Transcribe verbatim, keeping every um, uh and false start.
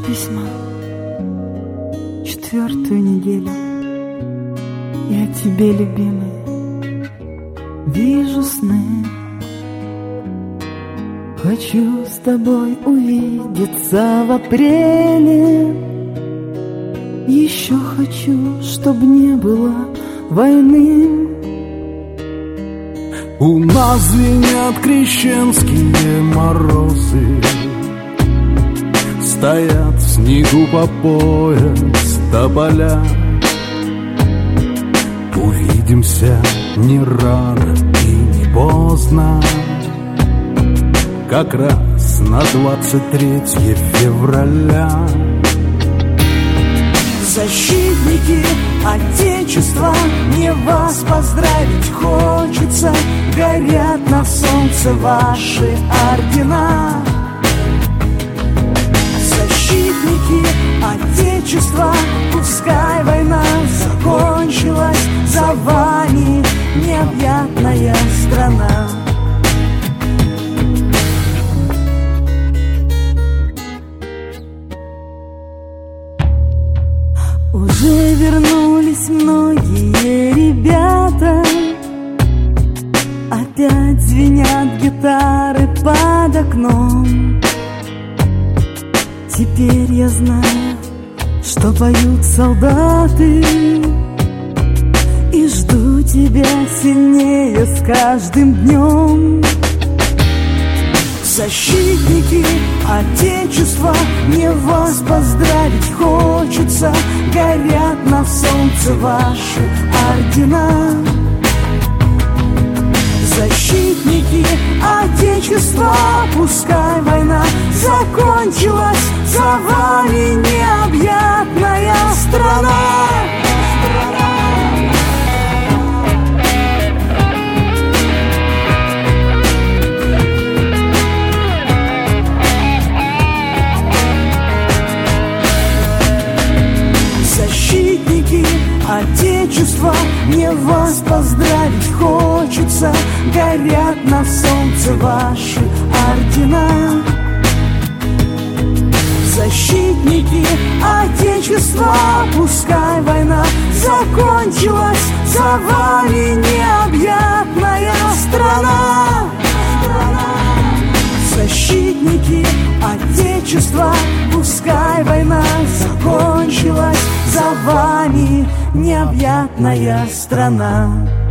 письма. Четвертую неделю я тебе, любимый, вижу сны. Хочу с тобой увидеться в апреле. Еще хочу, чтоб не было войны. У нас звенят крещенские морозы, стоят в снегу по пояс тополя. Увидимся не рано и не поздно, как раз на двадцать третье февраля. Защитники Отечества, мне вас поздравить хочется. Горят на солнце ваши ордена. Защитники Отечества, пускай война закончилась, за вами необъятная страна. Уже вернулись многие ребята, опять звенят гитары под окном. Теперь я знаю, что поют солдаты, и жду тебя сильнее с каждым днем. Защитники Отечества, мне вас поздравить хочется. Горят на солнце ваши ордена. Защитники Отечества, пускай война закончилась, за вами необъятная страна. Защитники Отечества, мне вас поздравить хочется. Горят на солнце ваши ордена. Защитники Отечества, пускай война закончилась, за вами необъятная страна. Защитники Отечества, пускай война закончилась, за вами необъятная страна.